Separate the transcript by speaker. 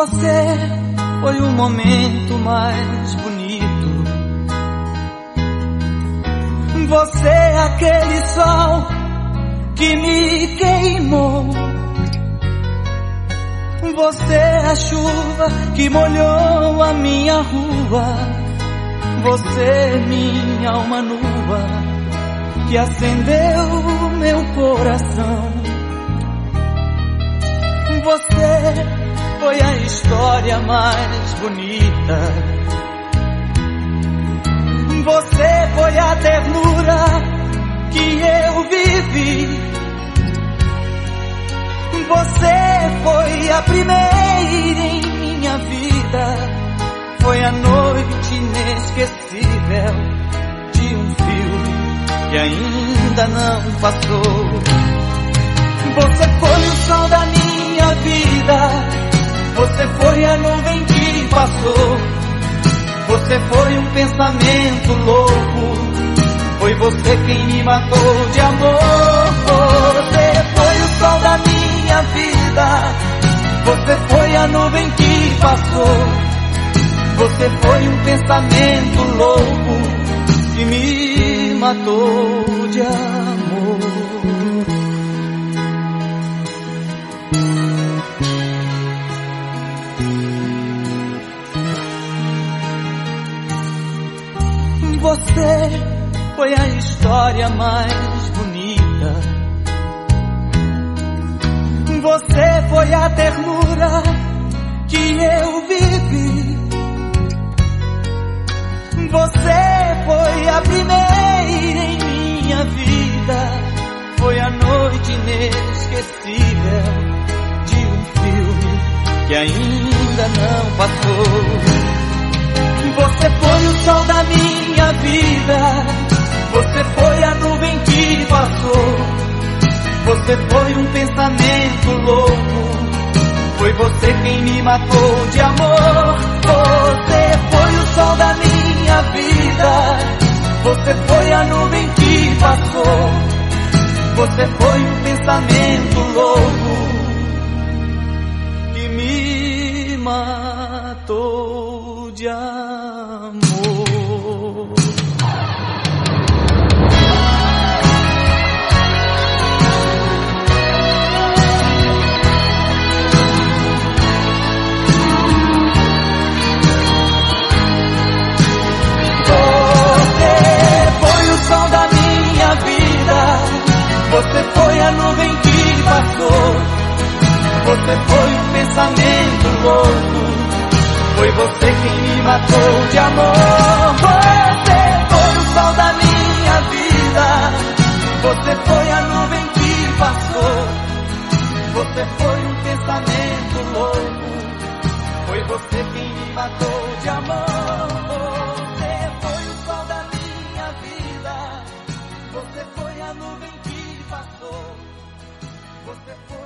Speaker 1: Você foi o momento mais bonito. Você é aquele sol que me queimou. Você é a chuva que molhou a minha rua. Você é minha alma nua que acendeu meu coração. Você foi a história mais bonita. Você foi a ternura que eu vivi. Você foi a primeira em minha vida. Foi a noite inesquecível de um filme que ainda não passou. Você foi o sol da minha vida. Você foi a nuvem que passou. Você foi um pensamento louco. Foi você quem me matou de amor. Você foi o sol da minha vida. Você foi a nuvem que passou. Você foi um pensamento louco que me matou de amor. Você foi a história mais bonita. Você foi a ternura que eu vivi. Você foi a primeira em minha vida. Foi a noite inesquecível de um filme que ainda não passou. Você foi o sol da minha vida. Você foi a nuvem que passou. Você foi um pensamento louco. Foi você quem me matou de amor. Você foi o sol da minha vida. Você foi a nuvem que passou. Você foi um pensamento louco que me matou de amor. Você foi a nuvem que passou. Você foi um pensamento louco. Foi você quem me matou de amor. Você foi o sol da minha vida. Você foi a nuvem que passou. Você foi um pensamento louco. Foi você quem me matou de amor. Você foi o sol da minha vida. Você foi a nuvem que passou. Você foi